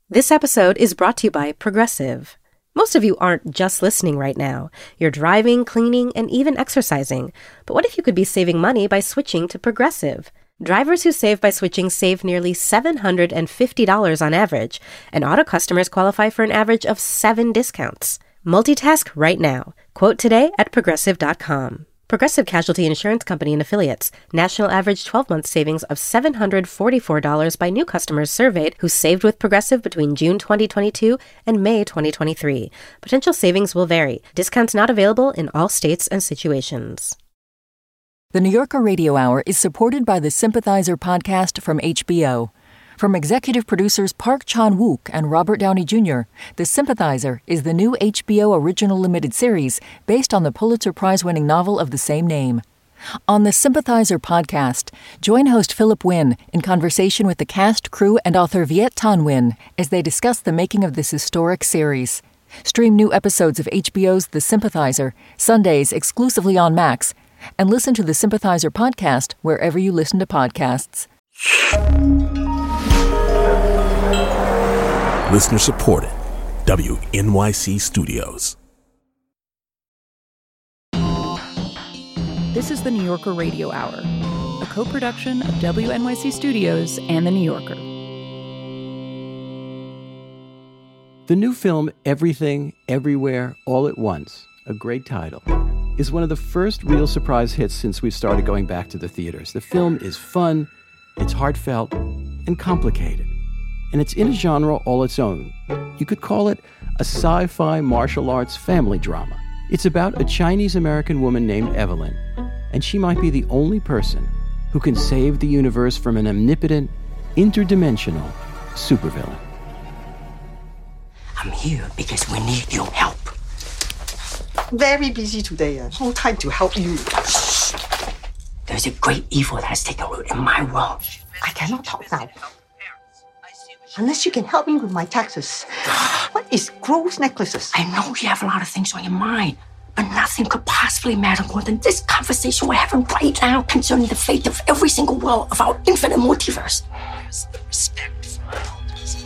This episode is brought to you by Progressive. Most of you aren't just listening right now. You're driving, cleaning, and even exercising. But what if you could be saving money by switching to Progressive? Drivers who save by switching save nearly $750 on average, and auto customers qualify for an average of 7 discounts. Multitask right now. Quote today at Progressive.com. Progressive Casualty Insurance Company and Affiliates. National average 12-month savings of $744 by new customers surveyed who saved with Progressive between June 2022 and May 2023. Potential savings will vary. Discounts not available in all states and situations. The New Yorker Radio Hour is supported by the Sympathizer podcast from HBO. From executive producers Park Chan-wook and Robert Downey Jr., The Sympathizer is the new HBO original limited series based on the Pulitzer Prize-winning novel of the same name. On the Sympathizer podcast, join host Philip Wynn in conversation with the cast, crew, and author Viet Thanh Nguyen as they discuss the making of this historic series. Stream new episodes of HBO's The Sympathizer, Sundays exclusively on Max, and listen to the Sympathizer podcast wherever you listen to podcasts. Listener supported. WNYC Studios. This is the New Yorker Radio Hour, a co-production of WNYC Studios and The New Yorker. The new film, Everything, Everywhere, All at Once, a great title, is one of the first real surprise hits since we started going back to the theaters. The film is fun, it's heartfelt, and complicated. And it's in a genre all its own. You could call it a sci-fi martial arts family drama. It's about a Chinese-American woman named Evelyn, and she might be the only person who can save the universe from an omnipotent, interdimensional supervillain. I'm here because we need your help. Very busy today. No time to help you. There's a great evil that has taken root in my world. I cannot talk now. Unless you can help me with my taxes. What is gross necklaces? I know you have a lot of things on your mind, but nothing could possibly matter more than this conversation we're having right now concerning the fate of every single world of our infinite multiverse. There's the respect for my elders.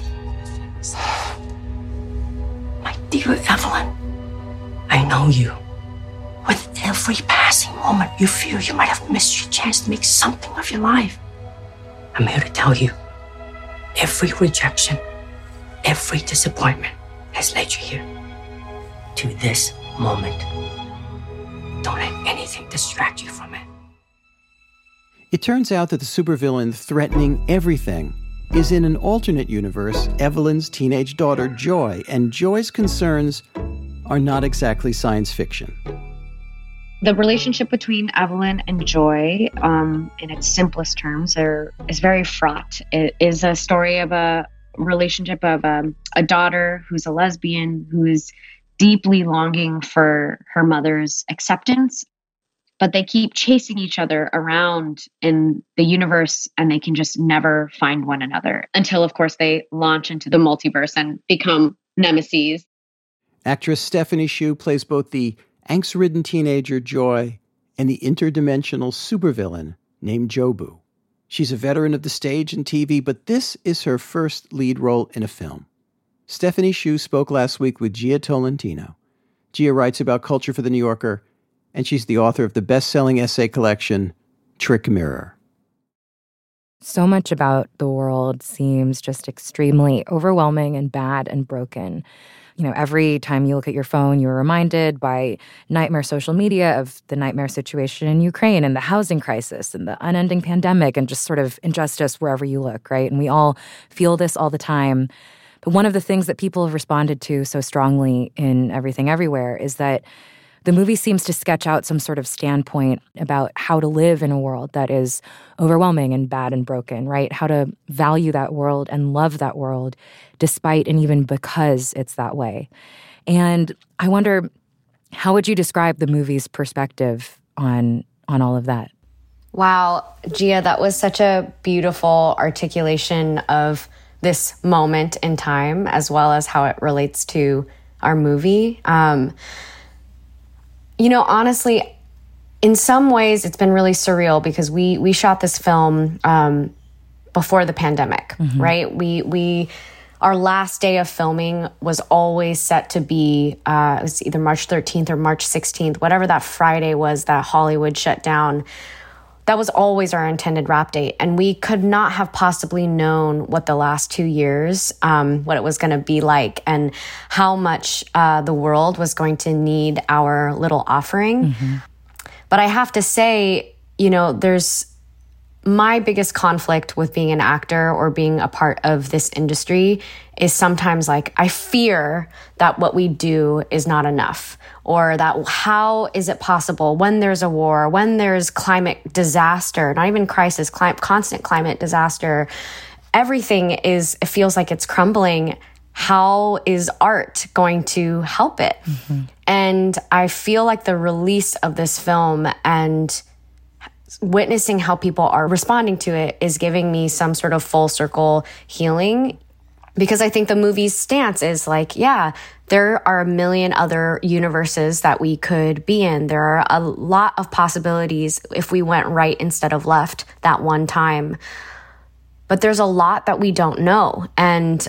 My dear Evelyn, I know you. With every passing moment, you feel you might have missed your chance to make something of your life. I'm here to tell you, every rejection, every disappointment has led you here. To this moment. Don't let anything distract you from it. It turns out that the supervillain threatening everything is in an alternate universe, Evelyn's teenage daughter, Joy, and Joy's concerns are not exactly science fiction. The relationship between Evelyn and Joy, in its simplest terms, is very fraught. It is a story of a relationship of a daughter who's a lesbian, who's deeply longing for her mother's acceptance, but they keep chasing each other around in the universe and they can just never find one another until, of course, they launch into the multiverse and become nemeses. Actress Stephanie Hsu plays both the angst-ridden teenager Joy and the interdimensional supervillain named Jobu. She's a veteran of the stage and TV, but this is her first lead role in a film. Stephanie Hsu spoke last week with Gia Tolentino. Gia writes about culture for The New Yorker, and she's the author of the best-selling essay collection, Trick Mirror. So much about the world seems just extremely overwhelming and bad and broken. You know, every time you look at your phone, you're reminded by nightmare social media of the nightmare situation in Ukraine and the housing crisis and the unending pandemic and just sort of injustice wherever you look, right? And we all feel this all the time. But one of the things that people have responded to so strongly in Everything Everywhere is that the movie seems to sketch out some sort of standpoint about how to live in a world that is overwhelming and bad and broken, right? How to value that world and love that world despite and even because it's that way. And I wonder, how would you describe the movie's perspective on all of that? Wow, Gia, that was such a beautiful articulation of this moment in time as well as how it relates to our movie. Honestly, in some ways, it's been really surreal because we shot this film before the pandemic, right? We our last day of filming was always set to be, it was either March 13th or March 16th, whatever that Friday was that Hollywood shut down. That was always our intended wrap date. And we could not have possibly known what the last 2 years, what it was going to be like and how much the world was going to need our little offering. But I have to say, you know, there's my biggest conflict with being an actor or being a part of this industry is sometimes like, I fear that what we do is not enough, or that how is it possible when there's a war, when there's climate disaster, not even crisis, constant climate disaster, everything it feels like it's crumbling. How is art going to help it? And I feel like the release of this film and witnessing how people are responding to it is giving me some sort of full circle healing, because I think the movie's stance is like, yeah, there are a million other universes that we could be in. There are a lot of possibilities if we went right instead of left that one time. But there's a lot that we don't know. And,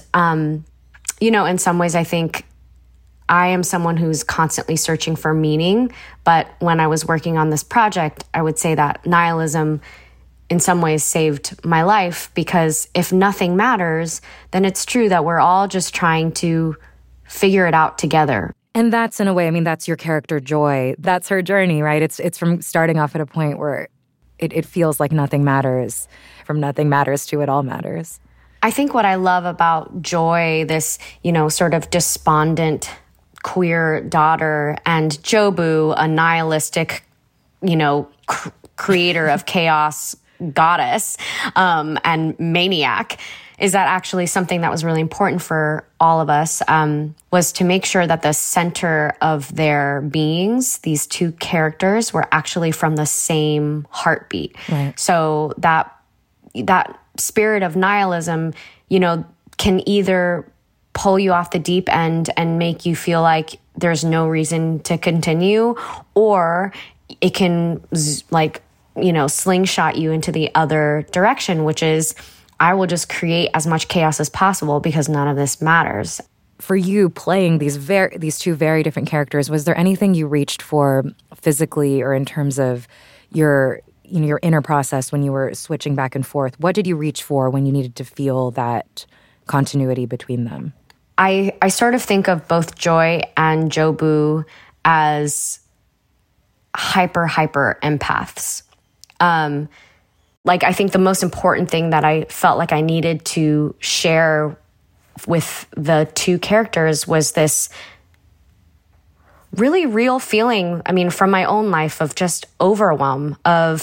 you know, in some ways, I think I am someone who's constantly searching for meaning. But when I was working on this project, I would say that nihilism in some ways saved my life, because if nothing matters, then it's true that we're all just trying to figure it out together. And that's, in a way, I mean, that's your character, Joy. That's her journey, right? It's from starting off at a point where it feels like nothing matters, from nothing matters to it all matters. I think what I love about Joy, this, you know, sort of despondent queer daughter, and Jobu, a nihilistic, you know, creator of chaos goddess and maniac, is that actually something that was really important for all of us, was to make sure that the center of their beings, these two characters, were actually from the same heartbeat. Right. So that spirit of nihilism, you know, can either pull you off the deep end and make you feel like there's no reason to continue, or it can, like, you know, slingshot you into the other direction, which is, I will just create as much chaos as possible because none of this matters. For you, playing these two very different characters, was there anything you reached for physically or in terms of your inner process when you were switching back and forth? What did you reach for when you needed to feel that continuity between them? I sort of think of both Joy and Jobu as hyper empaths. Like, I think the most important thing that I felt like I needed to share with the two characters was this really real feeling, I mean, from my own life, of just overwhelm,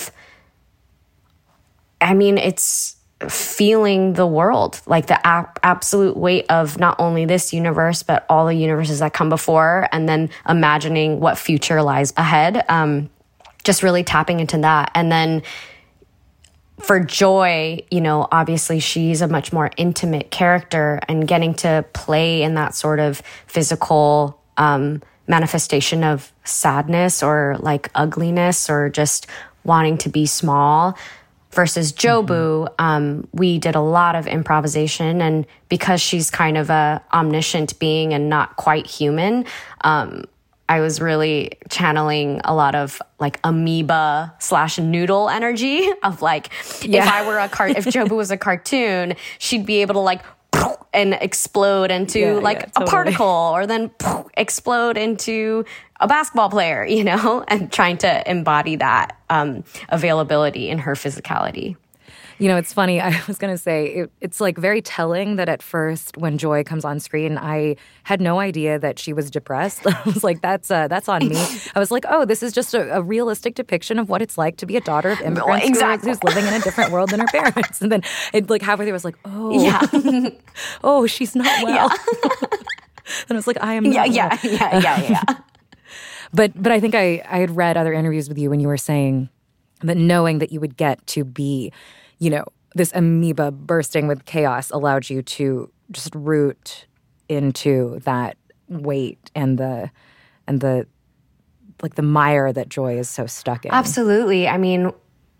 it's feeling the world, like the absolute weight of not only this universe, but all the universes that come before, and then imagining what future lies ahead. Just really tapping into that. And then for Joy, you know, obviously she's a much more intimate character, and getting to play in that sort of physical manifestation of sadness or like ugliness or just wanting to be small. Versus Jobu, we did a lot of improvisation, and because she's kind of a omniscient being and not quite human, I was really channeling a lot of like amoeba / noodle energy of like, if I were if Jobu was a cartoon, she'd be able to like and explode into totally. A particle, or then explode into a basketball player, you know, and trying to embody that availability in her physicality. You know, it's funny. I was going to say, it's like very telling that at first when Joy comes on screen, I had no idea that she was depressed. I was like, that's on me. I was like, oh, this is just a realistic depiction of what it's like to be a daughter of immigrants who's living in a different world than her parents. And then it, like, halfway through, I was like, oh, yeah. Oh, she's not well. Yeah. And I was like, I am not well. Yeah. But I think I had read other interviews with you when you were saying that knowing that you would get to be, you know, this amoeba bursting with chaos allowed you to just root into that weight and the like the mire that Joy is so stuck in. Absolutely. I mean,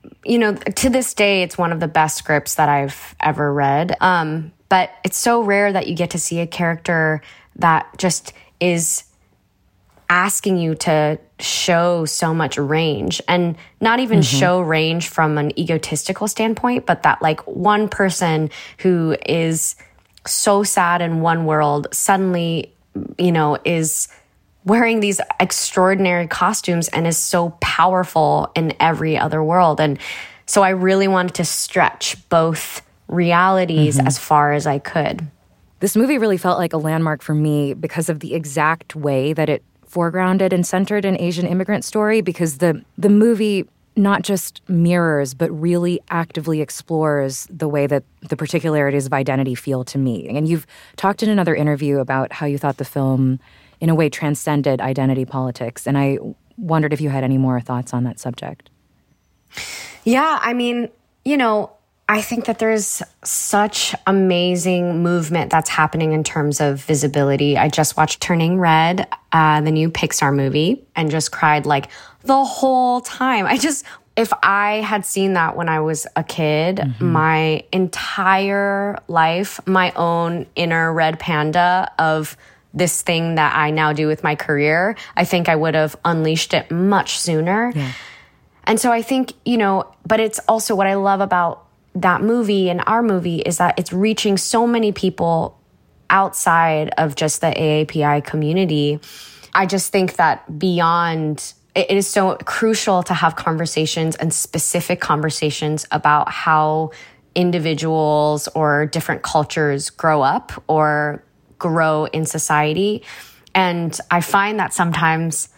to this day, it's one of the best scripts that I've ever read. But it's so rare that you get to see a character that just is asking you to show so much range, and not even show range from an egotistical standpoint, but that like one person who is so sad in one world suddenly, is wearing these extraordinary costumes and is so powerful in every other world. And so I really wanted to stretch both realities as far as I could. This movie really felt like a landmark for me because of the exact way that it foregrounded and centered an Asian immigrant story, because the movie not just mirrors, but really actively explores the way that the particularities of identity feel to me. And you've talked in another interview about how you thought the film, in a way, transcended identity politics. And I wondered if you had any more thoughts on that subject. Yeah, I mean, I think that there's such amazing movement that's happening in terms of visibility. I just watched Turning Red, the new Pixar movie, and just cried like the whole time. If I had seen that when I was a kid, my entire life, my own inner red panda of this thing that I now do with my career, I think I would have unleashed it much sooner. Yeah. And so I think, but it's also what I love about that movie and our movie is that it's reaching so many people outside of just the AAPI community. I just think that beyond, it is so crucial to have conversations and specific conversations about how individuals or different cultures grow up or grow in society. And I find that sometimes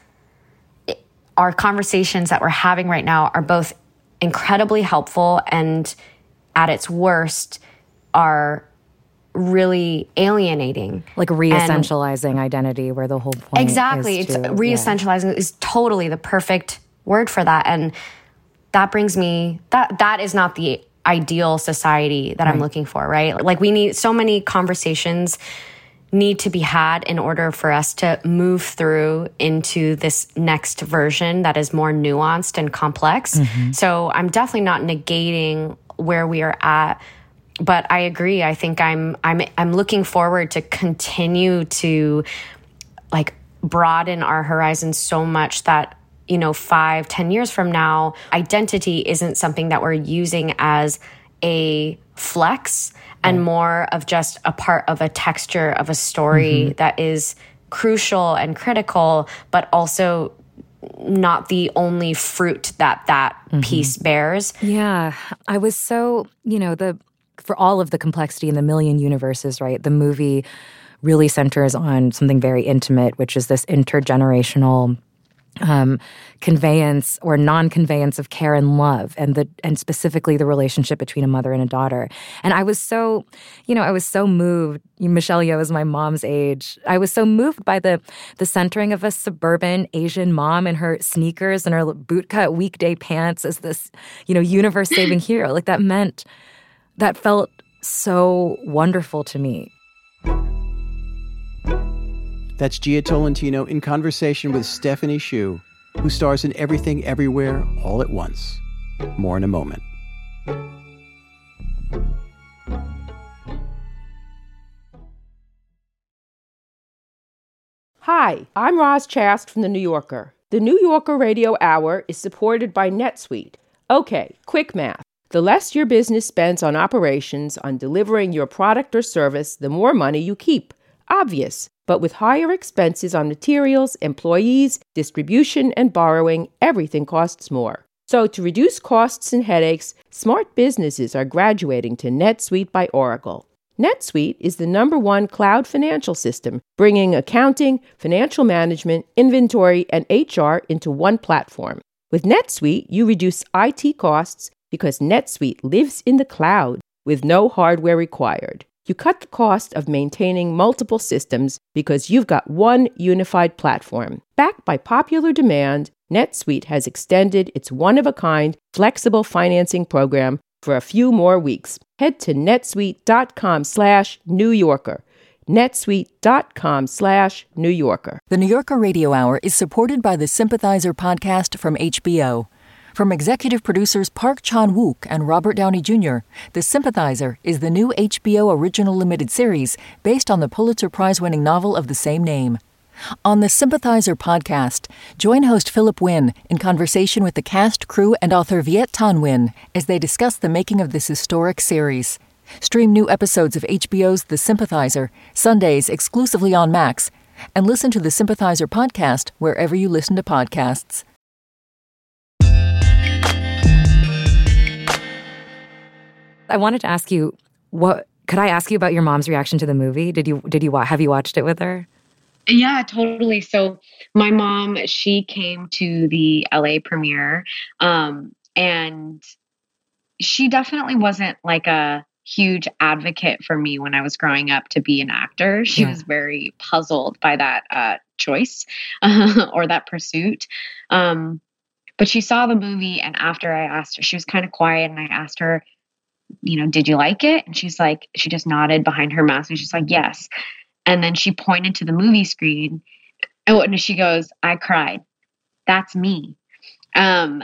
our conversations that we're having right now are both incredibly helpful and at its worst are really alienating. Like re-essentializing identity, where the whole point exactly, is to... Exactly. Re-essentializing is totally the perfect word for that. And that brings me... That is not the ideal society that I'm looking for, right? Like we need... So many conversations need to be had in order for us to move through into this next version that is more nuanced and complex. So I'm definitely not negating where we are at, but I agree. I think I'm looking forward to continue to like broaden our horizons so much that 5-10 years from now, identity isn't something that we're using as a flex and more of just a part of a texture of a story that is crucial and critical, but also not the only fruit that piece bears. Yeah. I was so, for all of the complexity in the million universes, right, the movie really centers on something very intimate, which is this intergenerational conveyance or non-conveyance of care and love, and specifically the relationship between a mother and a daughter. And I was so, I was so moved. Michelle Yeoh is my mom's age. I was so moved by the centering of a suburban Asian mom in her sneakers and her bootcut weekday pants as this, universe-saving hero. Like that felt so wonderful to me. That's Gia Tolentino in conversation with Stephanie Hsu, who stars in Everything Everywhere All at Once. More in a moment. Hi, I'm Roz Chast from The New Yorker. The New Yorker Radio Hour is supported by NetSuite. Okay, quick math. The less your business spends on operations, on delivering your product or service, the more money you keep. Obvious. But with higher expenses on materials, employees, distribution, and borrowing, everything costs more. So to reduce costs and headaches, smart businesses are graduating to NetSuite by Oracle. NetSuite is the #1 cloud financial system, bringing accounting, financial management, inventory, and HR into one platform. With NetSuite, you reduce IT costs because NetSuite lives in the cloud with no hardware required. You cut the cost of maintaining multiple systems because you've got one unified platform. Backed by popular demand, NetSuite has extended its one-of-a-kind flexible financing program for a few more weeks. Head to netsuite.com/New Yorker. netsuite.com/New Yorker. The New Yorker Radio Hour is supported by the Sympathizer podcast from HBO. From executive producers Park Chan-wook and Robert Downey Jr., The Sympathizer is the new HBO original limited series based on the Pulitzer Prize-winning novel of the same name. On the Sympathizer podcast, join host Philip Wynn in conversation with the cast, crew, and author Viet Thanh Nguyen as they discuss the making of this historic series. Stream new episodes of HBO's The Sympathizer, Sundays exclusively on Max, and listen to the Sympathizer podcast wherever you listen to podcasts. I wanted to ask you, could I ask you about your mom's reaction to the movie? Have you watched it with her? Yeah, totally. So my mom, she came to the LA premiere, and she definitely wasn't like a huge advocate for me when I was growing up to be an actor. She was very puzzled by that choice or that pursuit. But she saw the movie, and after I asked her, she was kind of quiet, and I asked her, did you like it? And she's like, she just nodded behind her mask, and she's like, yes. And then she pointed to the movie screen, and she goes, I cried. That's me. And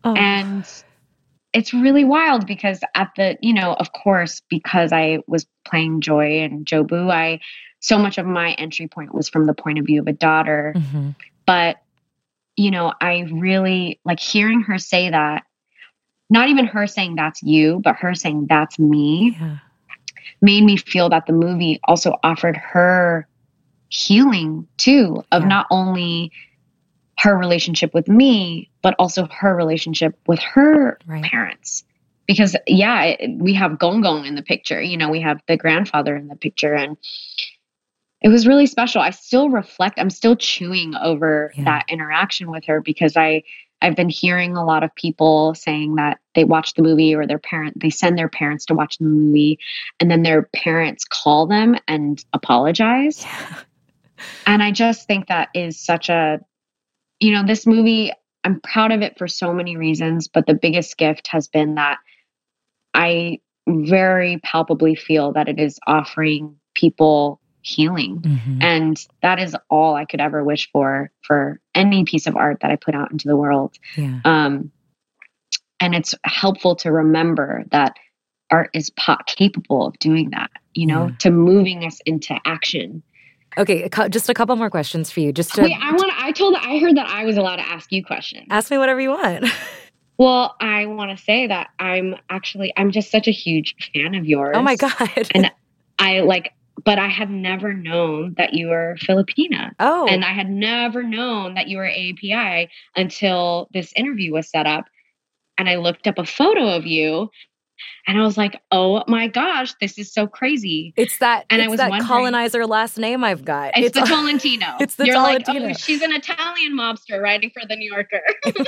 it's really wild because of course, because I was playing Joy and Jobu, so much of my entry point was from the point of view of a daughter. Mm-hmm. But, I really like hearing her say that, not even her saying that's you, but her saying that's me, made me feel that the movie also offered her healing too, of not only her relationship with me, but also her relationship with her parents. Because we have Gong Gong in the picture, we have the grandfather in the picture, and it was really special. I still reflect, I'm still chewing over that interaction with her, because I've been hearing a lot of people saying that they watch the movie, or they send their parents to watch the movie, and then their parents call them and apologize. Yeah. And I just think that is such this movie, I'm proud of it for so many reasons, but the biggest gift has been that I very palpably feel that it is offering people healing. Mm-hmm. And that is all I could ever wish for any piece of art that I put out into the world. Yeah. And it's helpful to remember that art is capable of doing that, to moving us into action. Okay, just a couple more questions for you. Wait, I heard that I was allowed to ask you questions. Ask me whatever you want. Well, I want to say that I'm just such a huge fan of yours. Oh my God. And but I had never known that you were Filipina. Oh. And I had never known that you were AAPI until this interview was set up. And I looked up a photo of you, and I was like, oh my gosh, this is so crazy. It's that colonizer last name I've got. It's the Tolentino. It's the You're Tolentino. Like, oh, she's an Italian mobster writing for the New Yorker.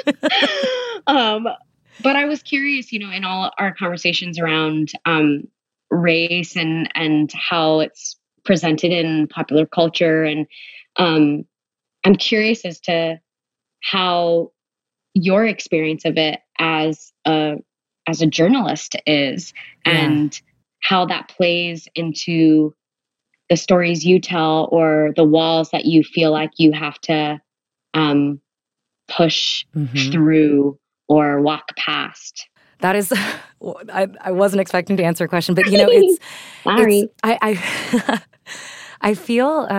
But I was curious, in all our conversations around race and how it's presented in popular culture. And I'm curious as to how your experience of it as a journalist is, and how that plays into the stories you tell, or the walls that you feel like you have to push through or walk past. That is, I wasn't expecting to answer a question, but it's sorry. I feel,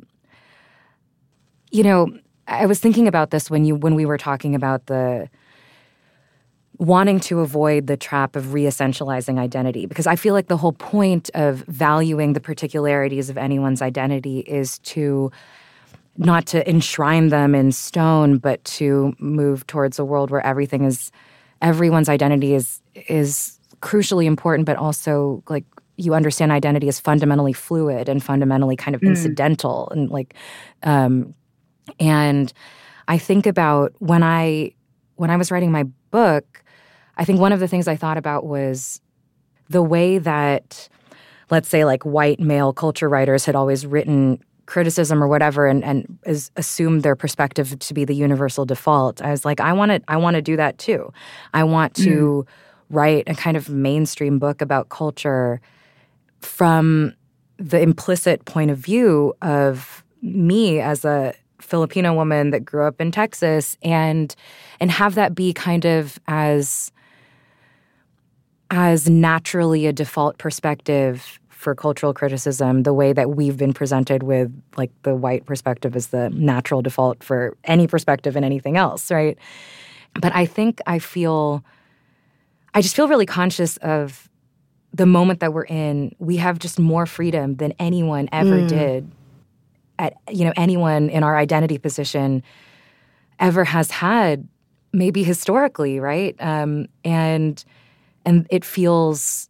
I was thinking about this when we were talking about the wanting to avoid the trap of re-essentializing identity, because I feel like the whole point of valuing the particularities of anyone's identity is to not to enshrine them in stone, but to move towards a world where everyone's identity is crucially important, but also like you understand identity as fundamentally fluid and fundamentally kind of incidental, and and I think about when I was writing my book, I think one of the things I thought about was the way that, let's say, like white male culture writers had always written criticism or whatever, and assumed their perspective to be the universal default. I was like, I want to do that too. I want to write a kind of mainstream book about culture from the implicit point of view of me as a Filipino woman that grew up in Texas and have that be kind of as naturally a default perspective for cultural criticism, the way that we've been presented with, like, the white perspective as the natural default for any perspective and anything else, right? But I think I just feel really conscious of the moment that we're in. We have just more freedom than anyone ever did, anyone in our identity position ever has had, maybe historically, right? And it feels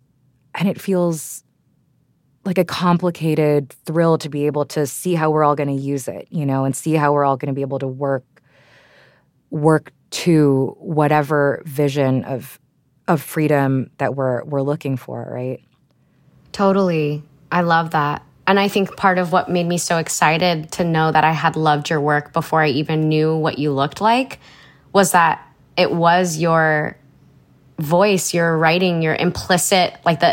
like a complicated thrill to be able to see how we're all going to use it, and see how we're all going to be able to work to whatever vision of freedom that we're looking for, right? Totally. I love that. And I think part of what made me so excited to know that I had loved your work before I even knew what you looked like was that it was your voice, your writing, your implicit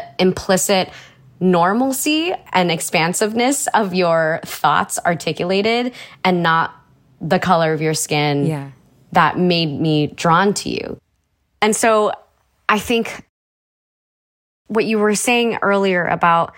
normalcy and expansiveness of your thoughts articulated, and not the color of your skin that made me drawn to you. And so I think what you were saying earlier about,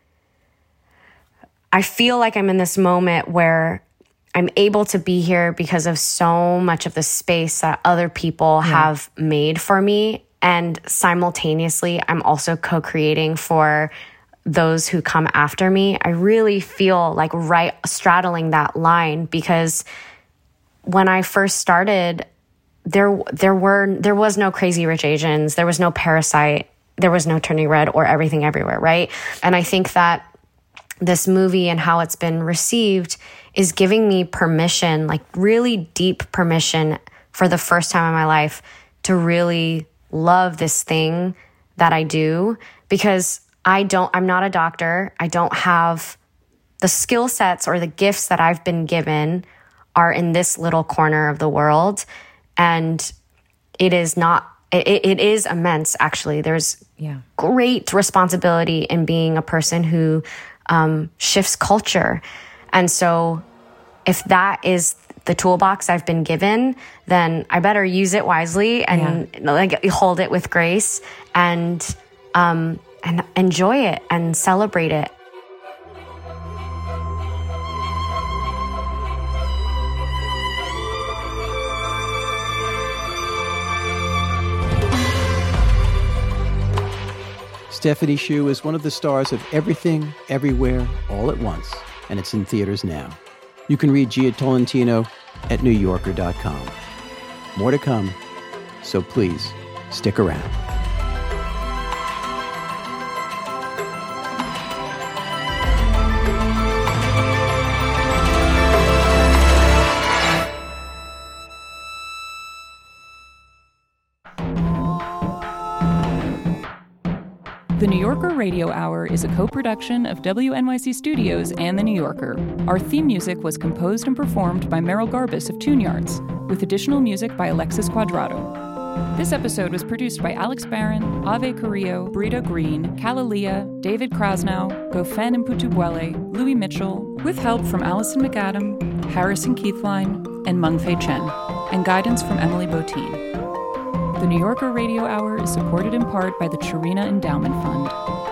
I feel like I'm in this moment where I'm able to be here because of so much of the space that other people have made for me. And simultaneously, I'm also co-creating for those who come after me. I really feel like right straddling that line, because when I first started, there was no Crazy Rich Asians, there was no Parasite, there was no Turning Red or Everything Everywhere, right? And I think that this movie and how it's been received is giving me permission, like really deep permission for the first time in my life to really love this thing that I do, because I'm not a doctor. I don't have the skill sets or the gifts that I've been given are in this little corner of the world. And it is immense, actually. There's great responsibility in being a person who shifts culture. And so if that is the toolbox I've been given, then I better use it wisely and hold it with grace and enjoy it and celebrate it. Stephanie Hsu is one of the stars of Everything, Everywhere, All at Once, and it's in theaters now. You can read Gia Tolentino at NewYorker.com. More to come, so please stick around. The New Yorker Radio Hour is a co-production of WNYC Studios and The New Yorker. Our theme music was composed and performed by Merrill Garbus of Tune Yards, with additional music by Alexis Quadrado. This episode was produced by Alex Barron, Ave Carrillo, Brita Green, Kalalia, David Krasnow, Gofen Mputubwele, Louis Mitchell, with help from Allison McAdam, Harrison Keithline, and Mengfei Chen, and guidance from Emily Botein. The New Yorker Radio Hour is supported in part by the Chirina Endowment Fund.